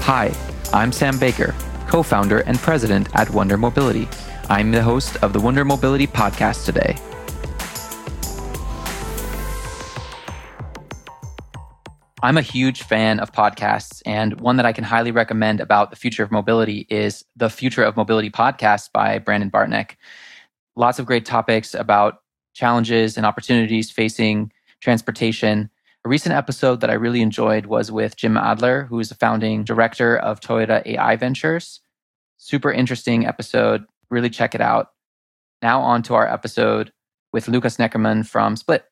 Hi, I'm Sam Baker, co-founder and president at Wonder Mobility. I'm the host of the Wonder Mobility podcast today. I'm a huge fan of podcasts, and one that I can highly recommend about the future of mobility is the Future of Mobility podcast by Brandon Bartnick. Lots of great topics about challenges and opportunities facing transportation. A recent episode that I really enjoyed was with Jim Adler, who is the founding director of Toyota AI Ventures. Super interesting episode. Really check it out. Now on to our episode with Lukas Neckermann from Split.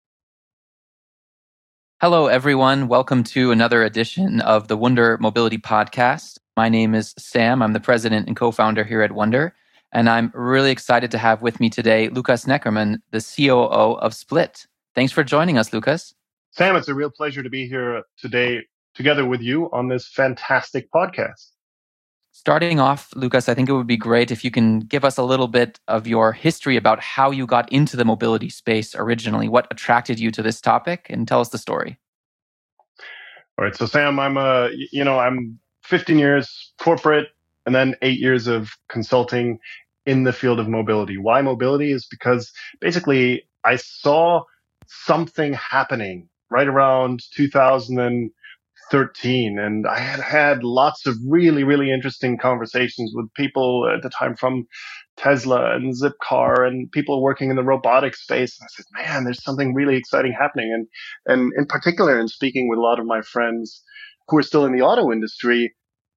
Hello, everyone. Welcome to another edition of the Wonder Mobility Podcast. My name is Sam. I'm the president and co-founder here at Wonder. And I'm really excited to have with me today Lukas Neckermann, the COO of Split. Thanks for joining us, Lukas. Sam, it's a real pleasure to be here today together with you on this fantastic podcast. Starting off, Lukas, I think it would be great if you can give us a little bit of your history about how you got into the mobility space originally. What attracted you to this topic? And tell us the story. All right. So, Sam, I'm 15 years corporate and then 8 years of consulting in the field of mobility. Why mobility? Is because basically I saw something happening right around 2013. And I had lots of really, really interesting conversations with people at the time from Tesla and Zipcar and people working in the robotic space. And I said, man, there's something really exciting happening. And in particular, in speaking with a lot of my friends who are still in the auto industry,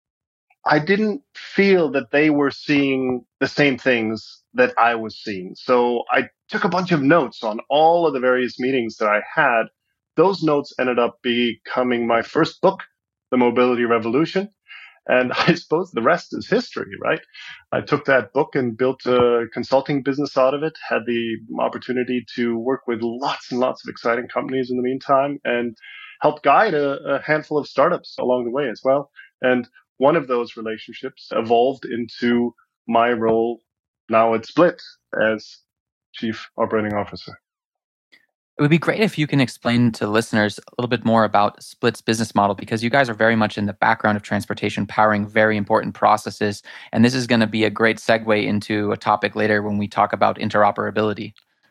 I didn't feel that they were seeing the same things that I was seeing. So I took a bunch of notes on all of the various meetings that I had. Those notes ended up becoming my first book, The Mobility Revolution. And I suppose the rest is history, right? I took that book and built a consulting business out of it, had the opportunity to work with lots and lots of exciting companies in the meantime, and helped guide a handful of startups along the way as well. And one of those relationships evolved into my role now at Split as Chief Operating Officer. It would be great if you can explain to listeners a little bit more about Split's business model, because you guys are very much in the background of transportation, powering very important processes. And this is going to be a great segue into a topic later when we talk about interoperability.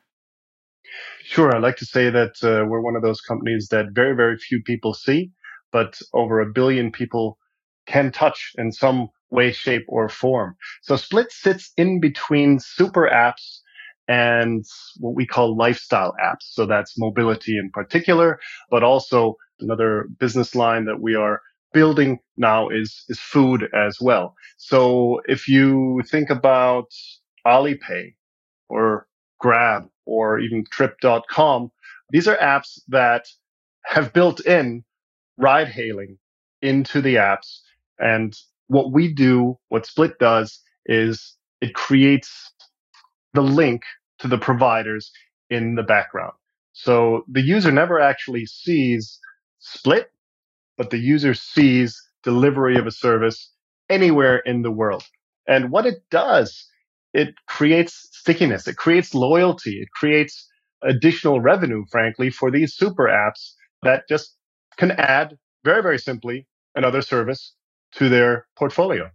Sure. I like to say that we're one of those companies that very, very few people see, but over 1 billion people can touch in some way, shape, or form. So Split sits in between super apps and what we call lifestyle apps. So that's mobility in particular, but also another business line that we are building now is food as well. So if you think about Alipay or Grab or even Trip.com, these are apps that have built in ride hailing into the apps. And what we do, what Split does, is it creates the link to the providers in the background. So the user never actually sees Split, but the user sees delivery of a service anywhere in the world. And what it does, it creates stickiness, it creates loyalty, it creates additional revenue, frankly, for these super apps that just can add very, very simply another service to their portfolio.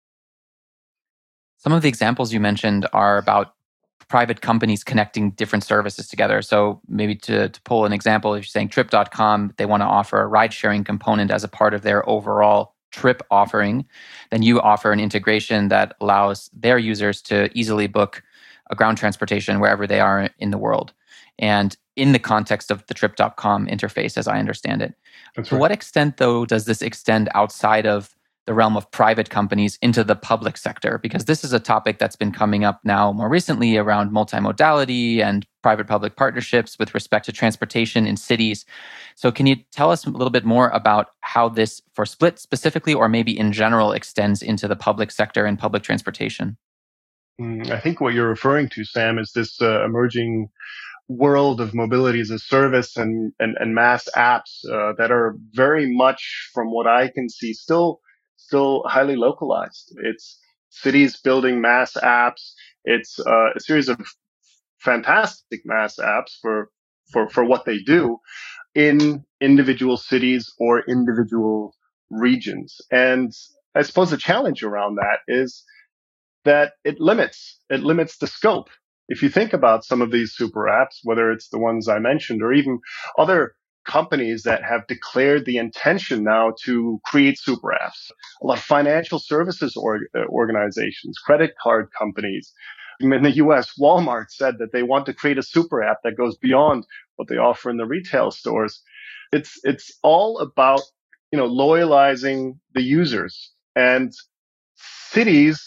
Some of the examples you mentioned are about private companies connecting different services together. So maybe to pull an example, if you're saying Trip.com, they want to offer a ride-sharing component as a part of their overall trip offering, then you offer an integration that allows their users to easily book a ground transportation wherever they are in the world. And in the context of the Trip.com interface, as I understand it. That's To right. what extent, though, does this extend outside of the realm of private companies into the public sector? Because this is a topic that's been coming up now more recently around multimodality and private-public partnerships with respect to transportation in cities. So can you tell us a little bit more about how this, for Split specifically, or maybe in general, extends into the public sector and public transportation? I think what you're referring to, Sam, is this emerging world of mobility as a service and mass apps that are very much, from what I can see, still highly localized. It's cities building mass apps. It's a series of fantastic mass apps for what they do in individual cities or individual regions. And I suppose the challenge around that is that it limits the scope. If you think about some of these super apps, whether it's the ones I mentioned or even other companies that have declared the intention now to create super apps, a lot of financial services organizations, credit card companies. In the US, Walmart said that they want to create a super app that goes beyond what they offer in the retail stores. It's all about, loyalizing the users, and cities,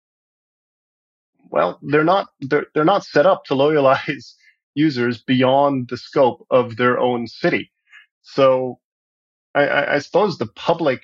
well, they're not set up to loyalize users beyond the scope of their own city. So I suppose the public,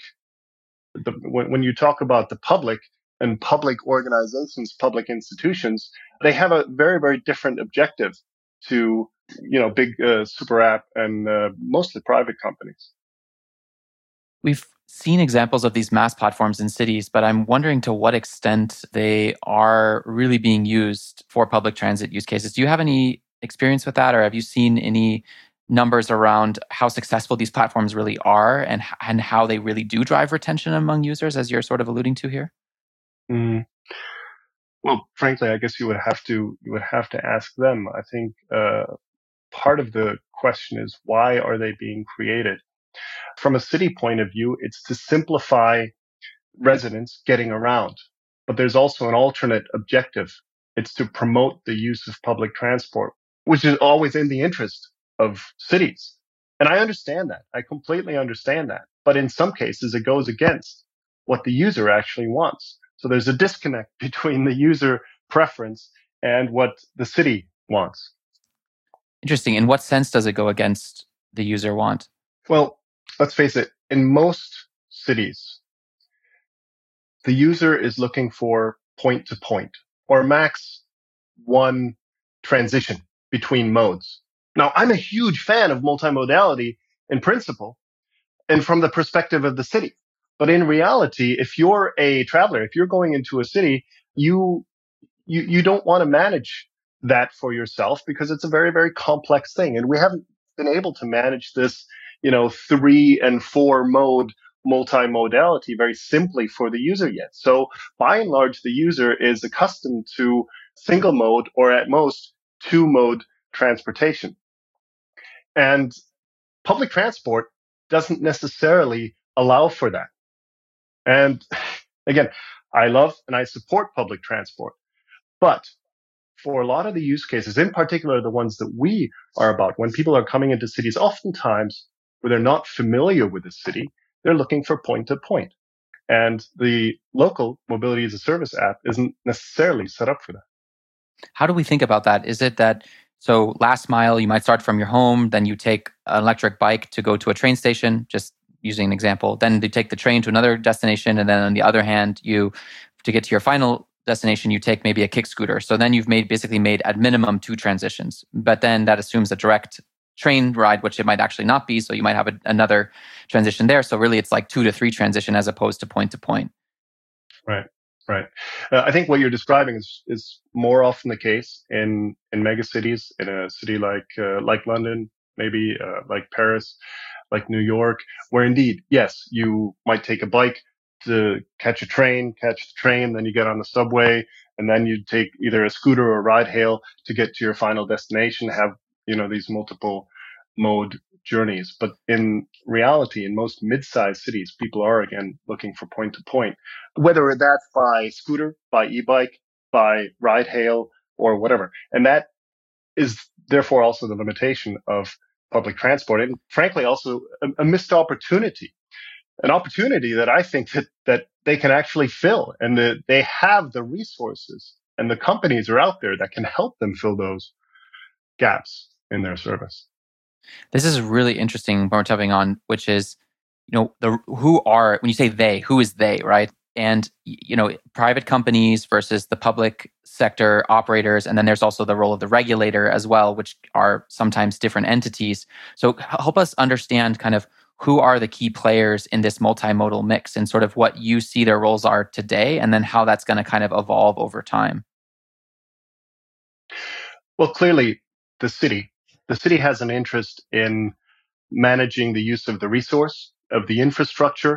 when you talk about the public and public organizations, public institutions, they have a very, very different objective to, big super app and mostly private companies. We've seen examples of these mass platforms in cities, but I'm wondering to what extent they are really being used for public transit use cases. Do you have any experience with that, or have you seen any numbers around how successful these platforms really are and how they really do drive retention among users, as you're sort of alluding to here? Mm. Well, frankly, I guess you would have to ask them. I think part of the question is, why are they being created? From a city point of view, it's to simplify residents getting around. But there's also an alternate objective. It's to promote the use of public transport, which is always in the interest of cities. And I understand that. I completely understand that. But in some cases, it goes against what the user actually wants. So there's a disconnect between the user preference and what the city wants. Interesting. In what sense does it go against the user want? Well, let's face it, in most cities, the user is looking for point to point or max one transition between modes. Now, I'm a huge fan of multimodality in principle and from the perspective of the city. But in reality, if you're a traveler, if you're going into a city, you don't want to manage that for yourself because it's a very, very complex thing. And we haven't been able to manage this, 3 and 4 mode multimodality very simply for the user yet. So by and large, the user is accustomed to single mode or at most 2 mode transportation. And public transport doesn't necessarily allow for that. And again, I love and I support public transport. But for a lot of the use cases, in particular the ones that we are about, when people are coming into cities, oftentimes where they're not familiar with the city, they're looking for point to point. And the local mobility as a service app isn't necessarily set up for that. How do we think about that? Is it that, so last mile, you might start from your home, then you take an electric bike to go to a train station, just using an example. Then you take the train to another destination. And then on the other hand, to get to your final destination, you take maybe a kick scooter. So then you've basically made at minimum 2 transitions. But then that assumes a direct train ride, which it might actually not be. So you might have another transition there. So really it's like 2 to 3 transition as opposed to point to point. Right. Right. I think what you're describing is more often the case in mega cities, in a city like London, maybe like Paris, like New York, where indeed, yes, you might take a bike to catch the train, then you get on the subway, and then you take either a scooter or a ride hail to get to your final destination, have, these multiple mode journeys. But in reality, in most mid-sized cities, people are again looking for point to point, whether that's by scooter, by e-bike, by ride hail, or whatever. And that is therefore also the limitation of public transport, and frankly also a missed opportunity, an opportunity that I think that they can actually fill, and that they have the resources and the companies are out there that can help them fill those gaps in their service. This is really interesting when we're touching on, which is, when you say they, who is they, right? And, private companies versus the public sector operators. And then there's also the role of the regulator as well, which are sometimes different entities. So help us understand kind of who are the key players in this multimodal mix and sort of what you see their roles are today, and then how that's going to kind of evolve over time. Well, clearly the city has an interest in managing the use of the resource, of the infrastructure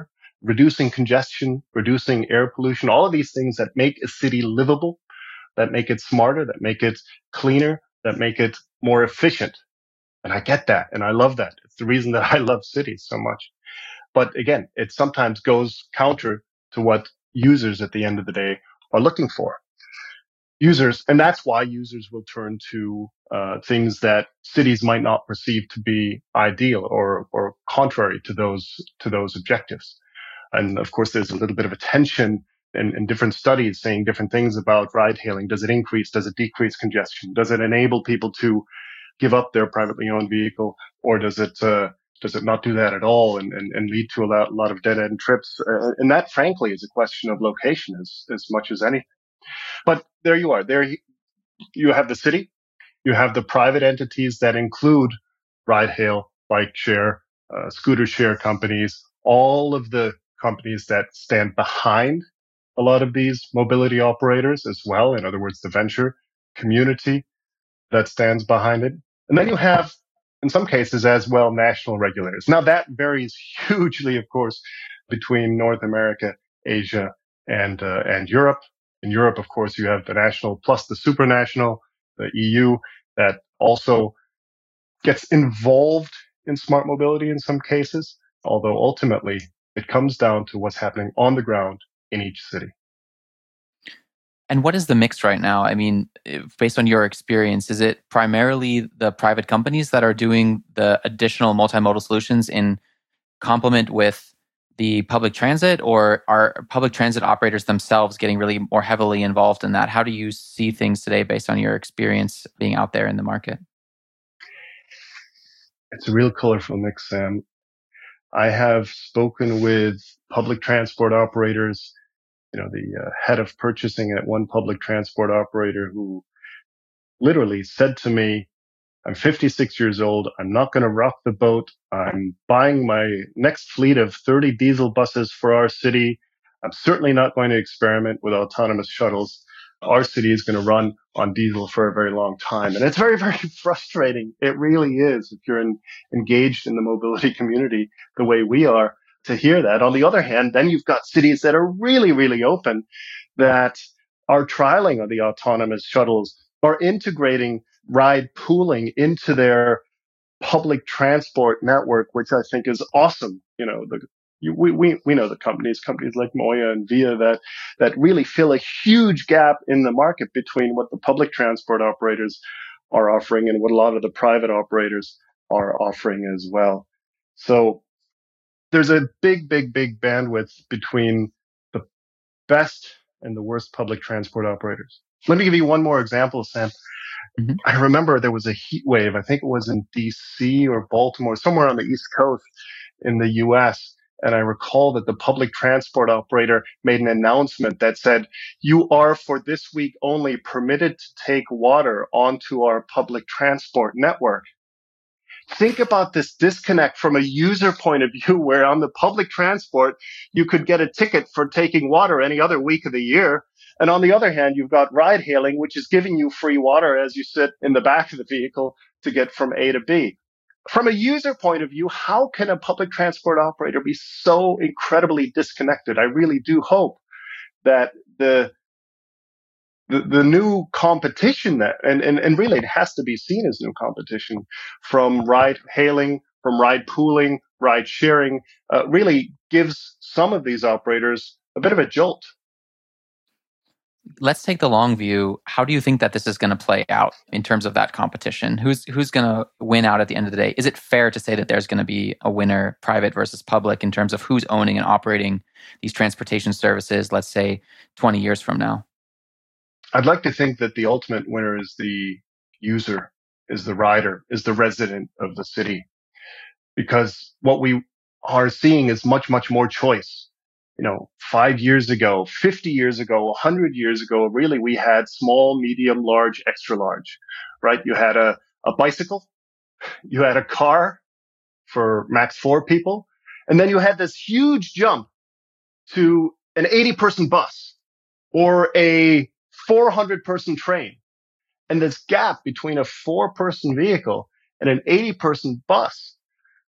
reducing congestion, reducing air pollution, all of these things that make a city livable, that make it smarter, that make it cleaner, that make it more efficient. And I get that. And I love that. It's the reason that I love cities so much. But again, it sometimes goes counter to what users at the end of the day are looking for. Users, and that's why users will turn to things that cities might not perceive to be ideal or contrary to those objectives. And of course, there's a little bit of a tension in different studies saying different things about ride hailing. Does it increase? Does it decrease congestion? Does it enable people to give up their privately owned vehicle, or does it not do that at all and lead to a lot of dead end trips? And that, frankly, is a question of location as much as anything. But there you are. There you have the city. You have the private entities that include ride hail, bike share, scooter share companies, all of the companies that stand behind a lot of these mobility operators as well. In other words, the venture community that stands behind it. And then you have, in some cases as well, national regulators. Now that varies hugely, of course, between North America, Asia, and Europe. In Europe, of course, you have the national plus the supranational, the EU, that also gets involved in smart mobility in some cases, although ultimately it comes down to what's happening on the ground in each city. And what is the mix right now? I mean, based on your experience, is it primarily the private companies that are doing the additional multimodal solutions in complement with the public transit, or are public transit operators themselves getting really more heavily involved in that? How do you see things today based on your experience being out there in the market? It's a real colorful mix, Sam. I have spoken with public transport operators, the head of purchasing at one public transport operator who literally said to me, I'm 56 years old. I'm not going to rock the boat. I'm buying my next fleet of 30 diesel buses for our city. I'm certainly not going to experiment with autonomous shuttles. Our city is going to run on diesel for a very long time. And it's very, very frustrating. It really is if you're engaged in the mobility community the way we are to hear that. On the other hand, then you've got cities that are really, really open, that are trialing of the autonomous shuttles, are integrating ride pooling into their public transport network, which I think is awesome. We know the companies like Moya and Via that really fill a huge gap in the market between what the public transport operators are offering and what a lot of the private operators are offering as well. So there's a big bandwidth between the best and the worst public transport operators. Let me give you one more example, Sam. Mm-hmm. I remember there was a heat wave. I think it was in DC or Baltimore, somewhere on the East Coast in the US. And I recall that the public transport operator made an announcement that said, you are for this week only permitted to take water onto our public transport network. Think about this disconnect from a user point of view, where on the public transport, you could get a ticket for taking water any other week of the year. And on the other hand, you've got ride hailing, which is giving you free water as you sit in the back of the vehicle to get from A to B. From a user point of view, how can a public transport operator be so incredibly disconnected? I really do hope that the new competition that, and really it has to be seen as new competition from ride hailing, from ride pooling, ride sharing, really gives some of these operators a bit of a jolt. Let's take the long view. How do you think that this is going to play out in terms of that competition? Who's going to win out at the end of the day? Is it fair to say that there's going to be a winner, private versus public, in terms of who's owning and operating these transportation services, let's say 20 years from now? I'd like to think that the ultimate winner is the user, is the rider, is the resident of the city. Because what we are seeing is much more choice. 5 years ago, 50 years ago, 100 years ago, really we had small, medium, large, extra large, right? You had a bicycle, you had a car for max 4 people, and then you had this huge jump to an 80-person bus or a 400-person train. And this gap between a 4-person vehicle and an 80-person bus,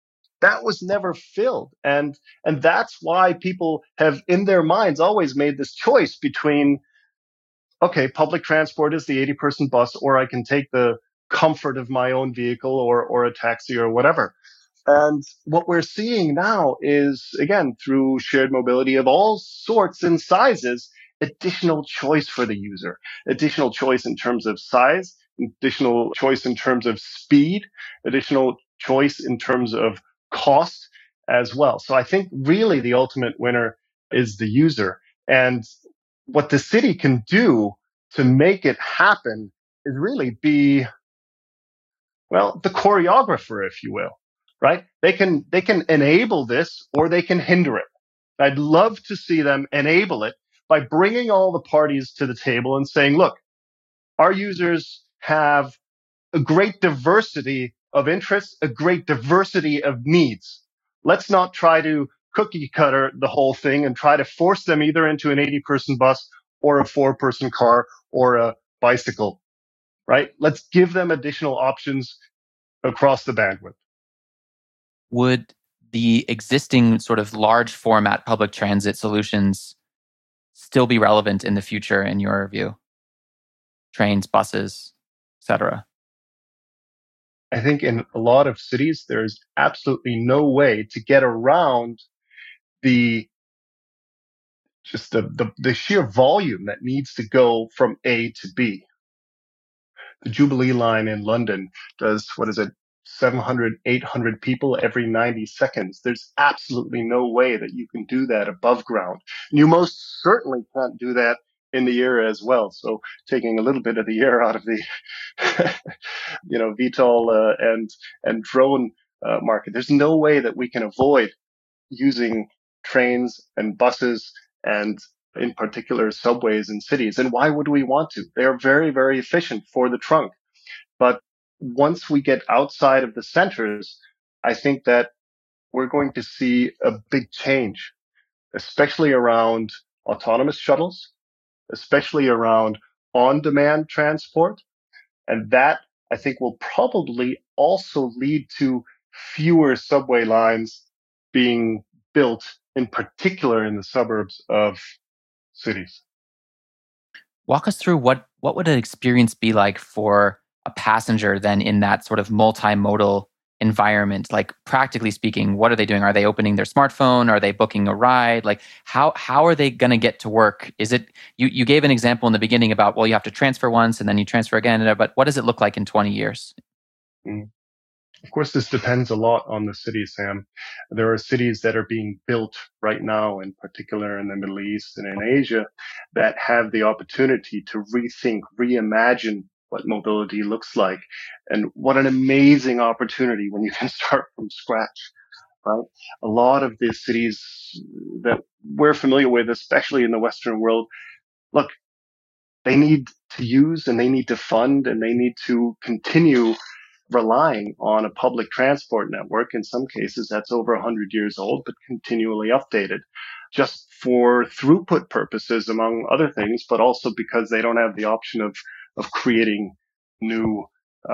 that was never filled. And that's why people have in their minds always made this choice between, okay, public transport is the 80-person bus, or I can take the comfort of my own vehicle or a taxi or whatever. And what we're seeing now is, again, through shared mobility of all sorts and sizes, additional choice for the user, additional choice in terms of size, additional choice in terms of speed, additional choice in terms of cost as well. So I think really the ultimate winner is the user. And what the city can do to make it happen is really be, well, the choreographer, if you will, right? They can enable this or they can hinder it. I'd love to see them enable it by bringing all the parties to the table and saying, look, our users have a great diversity of interests, a great diversity of needs. Let's not try to cookie cutter the whole thing and try to force them either into an 80-person bus or a 4-person car or a bicycle, right? Let's give them additional options across the bandwidth. Would the existing sort of large format public transit solutions still be relevant in the future, in your view? Trains, buses, etc. I think in a lot of cities, there's absolutely no way to get around the just the sheer volume that needs to go from A to B. The Jubilee line in London does, what is it, 700, 800 people every 90 seconds. There's absolutely no way that you can do that above ground. And you most certainly can't do that in the air as well. So taking a little bit of the air out of the, VTOL and drone market, there's no way that we can avoid using trains and buses and in particular subways in cities. And why would we want to? They are very, very efficient for the trunk. But once we get outside of the centers, I think that we're going to see a big change, especially around autonomous shuttles, especially around on-demand transport. And that, I think, will probably also lead to fewer subway lines being built, in particular in the suburbs of cities. Walk us through what would an experience be like for a passenger then in that sort of multimodal environment? Like practically speaking, what are they doing? Are they opening their smartphone? Are they booking a ride? Like how are they going to get to work? Is it you gave an example in the beginning about, well, you have to transfer once and then you transfer again, but what does it look like in 20 years? Mm. Of course, this depends a lot on the city, Sam. There are cities that are being built right now, in particular in the Middle East and in Asia, that have the opportunity to rethink, reimagine what mobility looks like. And what an amazing opportunity when you can start from scratch, right? A lot of these cities that we're familiar with, especially in the Western world, look, they need to use and they need to fund and they need to continue relying on a public transport network. In some cases, that's over 100 years old, but continually updated just for throughput purposes, among other things, but also because they don't have the option of creating new,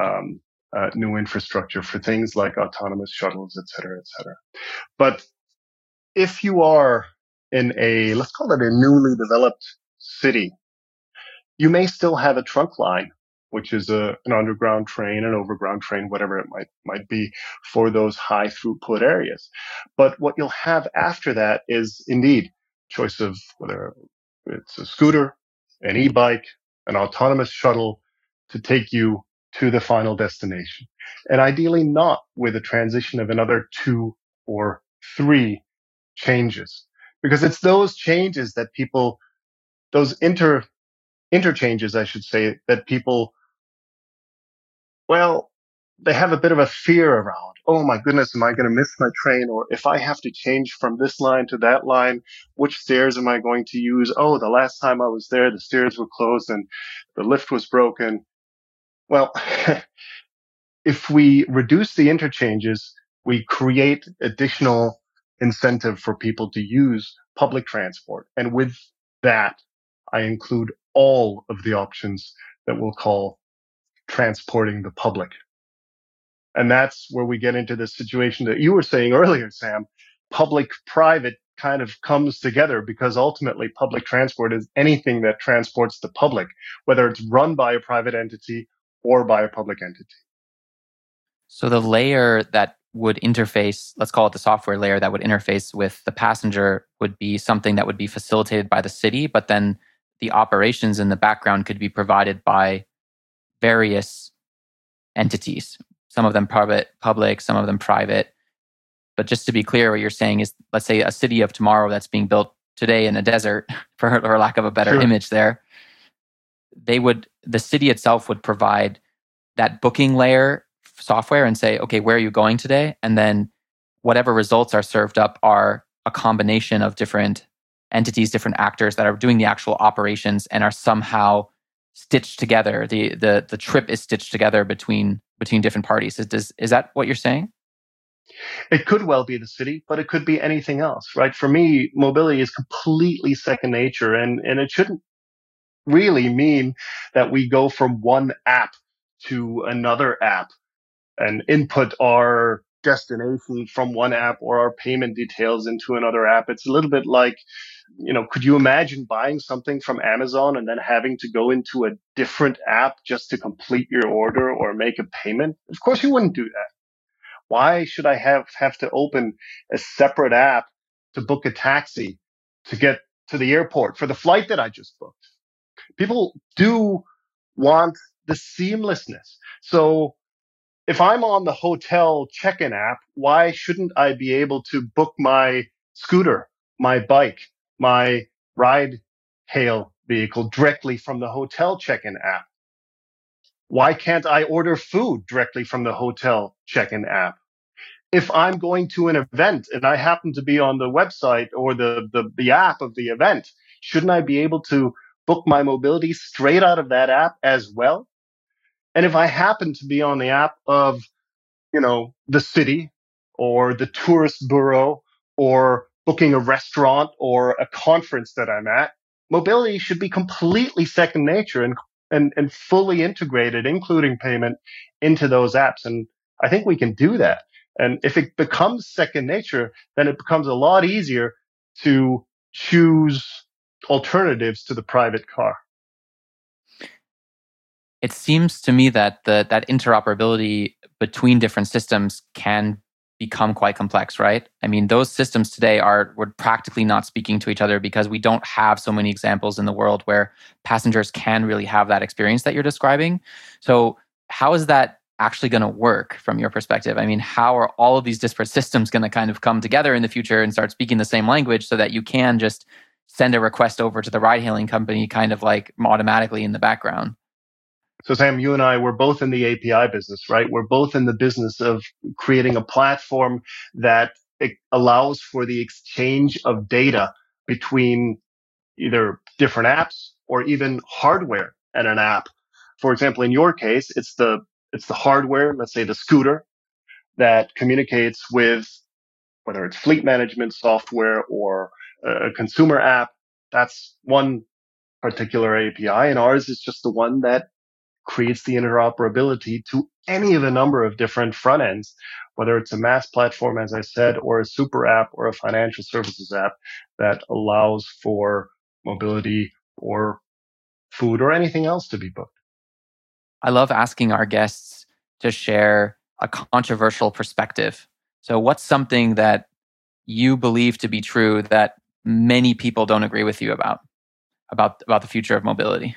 new infrastructure for things like autonomous shuttles, et cetera, et cetera. But if you are in a, let's call it a newly developed city, you may still have a trunk line, which is an underground train, an overground train, whatever it might be for those high throughput areas. But what you'll have after that is indeed choice of whether it's a scooter, an e-bike, an autonomous shuttle to take you to the final destination. And ideally not with a transition of another 2 or 3 changes, because it's those changes that people, those interchanges, I should say, that people, well, they have a bit of a fear around. Oh my goodness, am I going to miss my train? Or if I have to change from this line to that line, which stairs am I going to use? Oh, the last time I was there, the stairs were closed and the lift was broken. Well, if we reduce the interchanges, we create additional incentive for people to use public transport. And with that, I include all of the options that we'll call transporting the public. And that's where we get into this situation that you were saying earlier, Sam. Public-private kind of comes together because ultimately public transport is anything that transports the public, whether it's run by a private entity or by a public entity. So the layer that would interface, let's call it the software layer that would interface with the passenger, would be something that would be facilitated by the city, but then the operations in the background could be provided by various entities, some of them public, some of them private. But just to be clear, what you're saying is, let's say a city of tomorrow that's being built today in a desert, for lack of a better Sure. image there, the city itself would provide that booking layer software and say, okay, where are you going today? And then whatever results are served up are a combination of different entities, different actors that are doing the actual operations and are somehow stitched together. The trip is stitched together between different parties. Is that what you're saying? It could well be the city, but it could be anything else, right? For me, mobility is completely second nature, and it shouldn't really mean that we go from one app to another app and input our destination from one app or our payment details into another app. It's a little bit like, could you imagine buying something from Amazon and then having to go into a different app just to complete your order or make a payment? Of course you wouldn't do that. Why should I have to open a separate app to book a taxi to get to the airport for the flight that I just booked? People do want the seamlessness. So if I'm on the hotel check-in app, why shouldn't I be able to book my scooter, my bike, my ride hail vehicle directly from the hotel check-in app? Why can't I order food directly from the hotel check-in app? If I'm going to an event and I happen to be on the website or the app of the event, shouldn't I be able to book my mobility straight out of that app as well? And if I happen to be on the app of, the city or the tourist bureau or booking a restaurant or a conference that I'm at, mobility should be completely second nature and fully integrated, including payment into those apps. And I think we can do that. And if it becomes second nature, then it becomes a lot easier to choose alternatives to the private car. It seems to me that that interoperability between different systems can become quite complex, right? I mean, those systems today we're practically not speaking to each other because we don't have so many examples in the world where passengers can really have that experience that you're describing. So how is that actually going to work from your perspective? I mean, how are all of these disparate systems going to kind of come together in the future and start speaking the same language so that you can just send a request over to the ride hailing company kind of like automatically in the background? So Sam, you and I, we're both in the API business, right? We're both in the business of creating a platform that allows for the exchange of data between either different apps or even hardware and an app. For example, in your case, it's the hardware, let's say the scooter, that communicates with whether it's fleet management software or a consumer app. That's one particular API, and ours is just the one that creates the interoperability to any of a number of different front ends, whether it's a mass platform, as I said, or a super app or a financial services app that allows for mobility or food or anything else to be booked. I love asking our guests to share a controversial perspective. So, what's something that you believe to be true that many people don't agree with you about the future of mobility?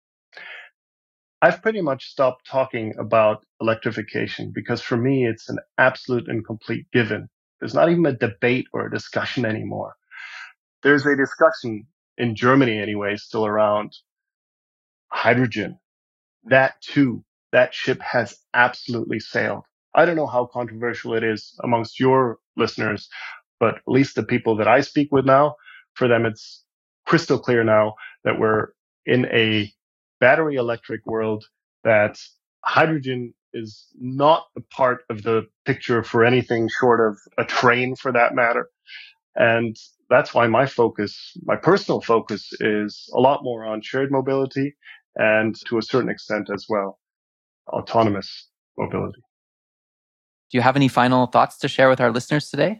I've pretty much stopped talking about electrification because for me, it's an absolute and complete given. There's not even a debate or a discussion anymore. There's a discussion in Germany anyway, still around hydrogen. That too, that ship has absolutely sailed. I don't know how controversial it is amongst your listeners, but at least the people that I speak with now, for them, it's crystal clear now that we're in a battery electric world, that hydrogen is not a part of the picture for anything short of a train for that matter. And that's why my personal focus is a lot more on shared mobility and to a certain extent as well, autonomous mobility. Do you have any final thoughts to share with our listeners today?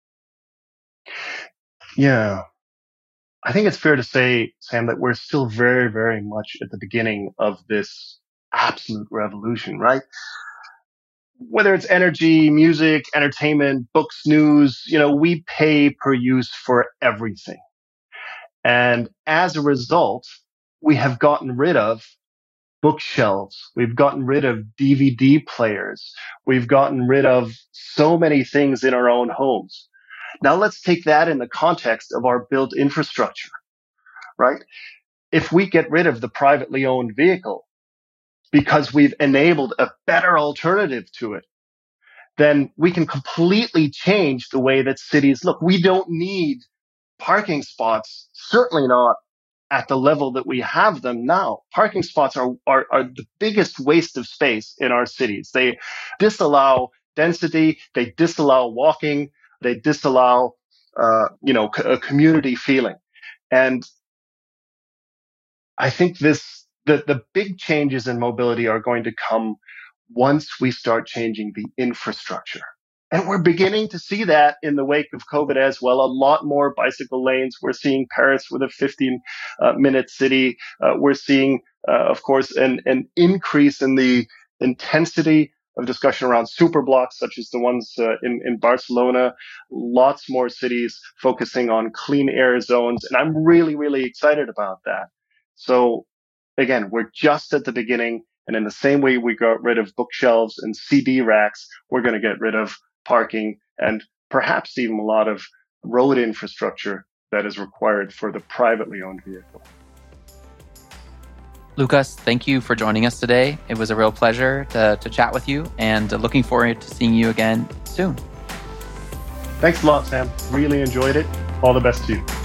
Yeah. I think it's fair to say, Sam, that we're still very, very much at the beginning of this absolute revolution, right? Whether it's energy, music, entertainment, books, news, we pay per use for everything. And as a result, we have gotten rid of bookshelves. We've gotten rid of DVD players. We've gotten rid of so many things in our own homes. Now let's take that in the context of our built infrastructure, right? If we get rid of the privately owned vehicle because we've enabled a better alternative to it, then we can completely change the way that cities look. We don't need parking spots, certainly not at the level that we have them now. Parking spots are the biggest waste of space in our cities. They disallow density, they disallow walking, they disallow a community feeling. And I think the big changes in mobility are going to come once we start changing the infrastructure. And we're beginning to see that in the wake of COVID as well. A lot more bicycle lanes. We're seeing Paris with a 15-minute city. We're seeing, of course, an increase in the intensity of discussion around super blocks, such as the ones in Barcelona. Lots more cities focusing on clean air zones. And I'm really, really excited about that. So again, we're just at the beginning. And in the same way we got rid of bookshelves and CD racks, we're going to get rid of parking and perhaps even a lot of road infrastructure that is required for the privately owned vehicle. Lucas, thank you for joining us today. It was a real pleasure to chat with you, and looking forward to seeing you again soon. Thanks a lot, Sam. Really enjoyed it. All the best to you.